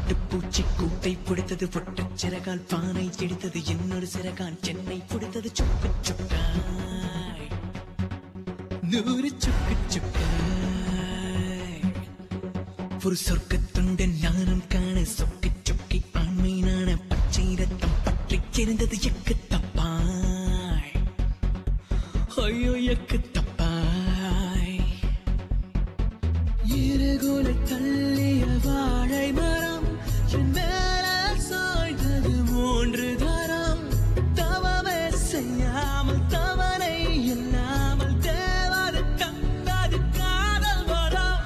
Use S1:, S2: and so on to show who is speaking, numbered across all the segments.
S1: பட்டுப்பூச்சி கூட்டை பிடித்தது பொட்டச் சிறகால் பானை இடித்தது இன்னொரு சிறகால் சென்னை பிடித்தது சுக்கு சுக்காய் நூறு சுக்கு சுக்காய் ஒரு சொர்க்கத்துண்டு நானும் காண சொக்கி சொக்கி ஆண்மை நான பச்சை ரத்தம் பற்றி சிறந்தது எக்கு தப்பாய் ஐயோ எக்கு தப்பாய் இருகுல தள்ளிய வாழை மரம் என் மேல சாய்ந்தது மூன்று தரம் தவமே செய்யாமல் தவனை இல்லாமல் தேவாது தந்தாது காதல் வரம்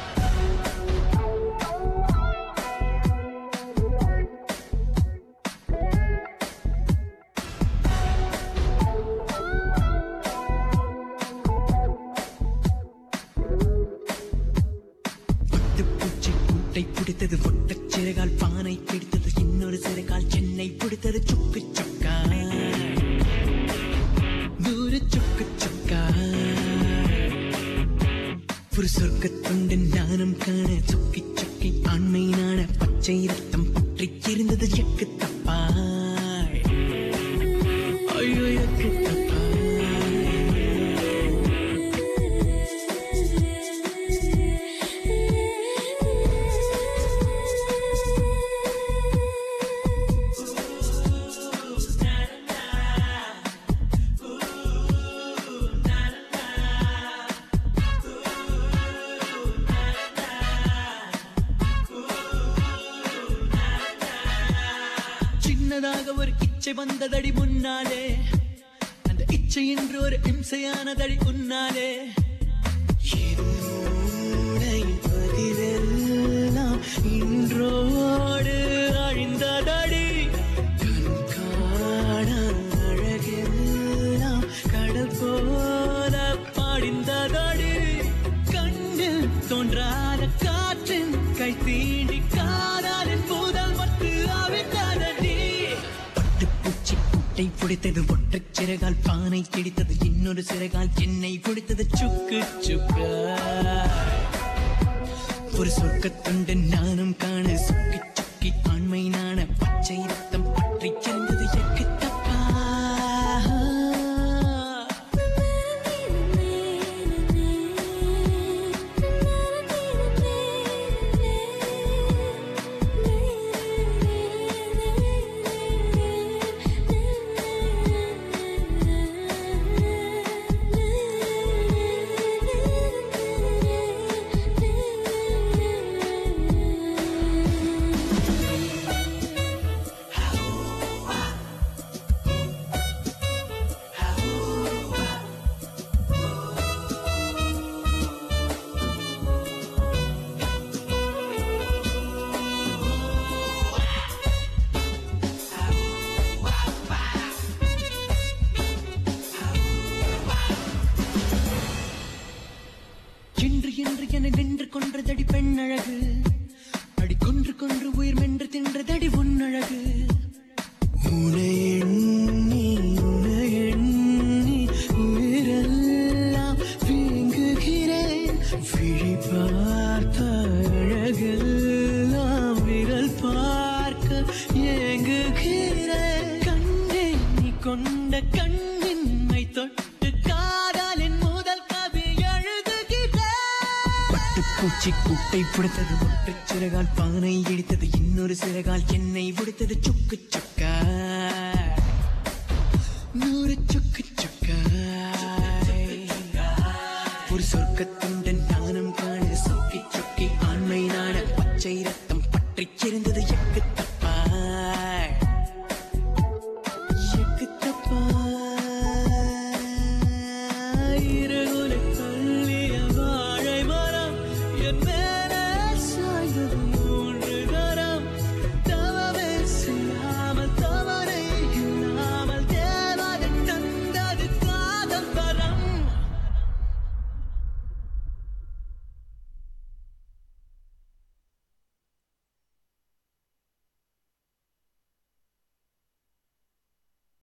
S1: பட்டுப்பூச்சி கூட்டை பிடித்தது பொட்டச் சிறகால் பானை பிடித்தது இன்னொரு சிறகால் சென்னை பிடித்தது சுக்கு சுக்கா நூறு சுக்கு சுக்கா ஒரு சொர்க்கத்துண்டு நானும் காண சுக்கி சுக்கி ஆண்மை நான பச்சை ரத்தம் பற்றி இருந்தது எக்கு தப்பாய் ஐயோ எக்கு தப்பாய் சின்னதாக ஒரு இச்சை வந்ததடி முன்னாலே அந்த இச்சை என்று ஒரு இம்சையானதடி உன்னாலே பதிலெல்லாம் இன்றோடு அழிந்ததடி கண்காண அழகெல்லாம் கடல் போல பாடிந்ததடி கண்ணில் தோன்றாத காற்றின் கை தீண்டி காதலின் முதல் மட்டு அவிழ்ந்ததடி பட்டுப்பூச்சி கூட்டை பிடித்தது ஒற்றைச் சிறகால் பானை கிடித்தது இன்னொரு சிறகால் சென்னை பிடித்தது சுக்கு சுக்கா ஒரு சொர்க்கத்துண்டு நானும் காண சுக்கி சுக்கி ஆண்மை நான பச்சை ரத்தம் பற்றி சிறந்தது எக்கு தப்பா என்று என்று என நின்று கொன்றதடி பெண் அழகு அடி கொன்று கொன்று உயிர் மென்று தின்றதடி உன்னழகு உனை எண்ணி உயிரெல்லாம் வீங்குகிறேன் விழி பார்த்த அழகெல்லாம் விரல் பார்க்க ஏங்குகிறேன் கண்ணே நீ கொண்ட கண்ணின்மை தொட்டு காதலின் முதல் கவி பூச்சி கூட்டை பிடித்தது ஒற்றைச் சிறகால் பானை இடித்தது இன்னொரு சிறகால் என்னை பிடித்தது சுக்கு சுக்கா நூறு சுக்கு